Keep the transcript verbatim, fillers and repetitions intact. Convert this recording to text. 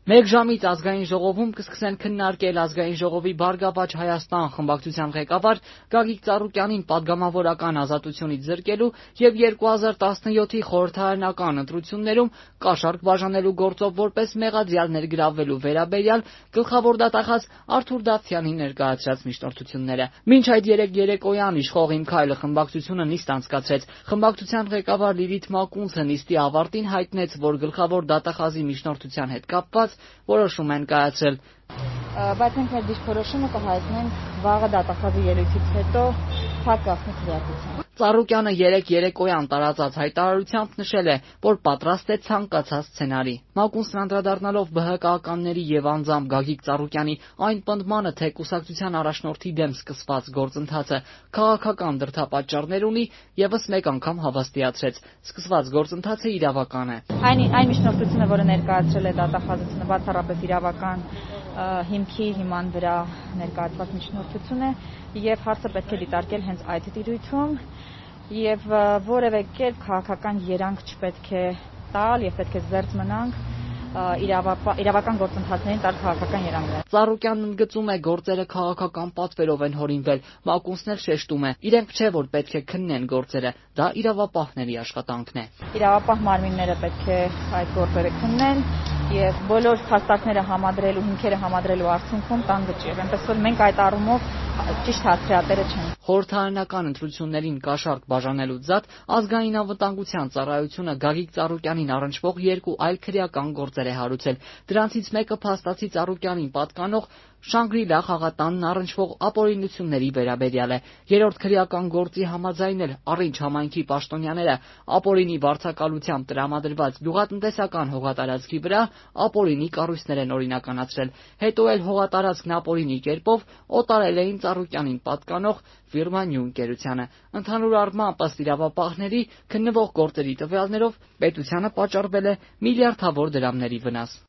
Մեկ ժամից ազգային ժողովում կսկսեն քննարկել ազգային ժողովի Բարգավաճ Հայաստան խմբակցության ղեկավար Գագիկ Ծառուկյանին պատգամավորական ազատությունից զրկելու եւ երկու հազար տասնյոթի խորհրդարանական ընտրություններում կաշառք բաժանելու գործով որպես մեղադրյալ ներգրավվելու վերաբերյալ գլխավոր դատախազ Արթուր Դավթյանի ներկայացրած միջնորդությունները։ Մինչ այդ երեկ երեկոյան իշխող Իմ Քայլը խմբակցությունը նիստ անցկացրեց։ Խմբակցության ղեկավար Լիլիթ Մակունցը նիստի ավարտին հայտնեց, որ գլխավոր դատախազի միջնորդության հետ կապված որոշում են կայացրել։ Բայց մենք մեր դիրքորոշումը կհայտնենք վաղը դատախազի ելույթից հետո փակ գաղտնի քվեարկության։ Ծառուկյանը երեկ երեկոյան տարածած հայտարարությամբ նշել է, որ պատրաստ է ցանկացած սցենարի։ Մակունցն անդրադառնալով ԲՀԿ-ականների եւ անձամբ Գագիկ Ծառուկյանի այն պնդմանը, թե կուսակցության առաջնորդի դեմ սկսված գործընթացը քաղաքական դրդապատճառներ ունի, եւս մեկ անգամ հավաստիացրեց. սկսված գործընթացը իրավական է։ Այն այն միջնորդությունը, որը ներկայացրել է դատախազությունը, բացառապես իրավական հիմքի հիման վրա ներկայացված միջնորդություն է եւ հարցը պետք է դիտարկել հենց այդ դիրույթում եւ որևէ կերպ քաղաքական երանգ չպետք է տալ եւ պետք է զերծ մնանք իրավական գործընթացներին տալ քաղաքական երանգներ։ Ծառուկյանն ընդգծում է, գործերը քաղաքական պատվերով են հորինվել։ Մակունցն էլ շեշտում է, իրենք չէ, որ պետք է քննեն գործերը, դա իրավապահների աշխատանքն է։ Իրավապահ մարմինները պետք է այդ գործերը քննեն եւ բոլոր փաստարկները համադրելու, հիմքերը համադրելու արդյունքում տան վճիռ։ Այնպես որ մենք այդ առումով ճիշտ հասցեատերը չենք։ Խորհրդարանական ընտրություններին կաշառք բաժանելուց զատ ազգային անվտանգության ծառայությունը Գագիկ Ծառուկյանին առնչվող երկու այլ քրեական գործեր է հարուցել։ Դրանցից մեկը փաստացի Ծառուկյանին պատկանող Շանգրիլա խաղատանն առնչվող ապօրինությունների վերաբերյալ է։ Երրորդ քրեական գործի համաձայն էլ Առինչ համայնքի պաշտոնյաները ապօրինի վարձակալությամբ տրամադրված գյուղատնտեսական հողատարածքի վրա ապօրինի կառույցներ են օրինականացրել։ Հետո էլ հողատարածքն ապօրինի կերպով օտարել էին Ծառուկյանին պատկանող ֆիրմա Նյու ընկերությանը։ Ընդհանուր առմամբ, ըստ իրավապահների, քննվող գործերի տվյալներով պետությանը պատճառվել է միլիարդավոր դրամների վնաս։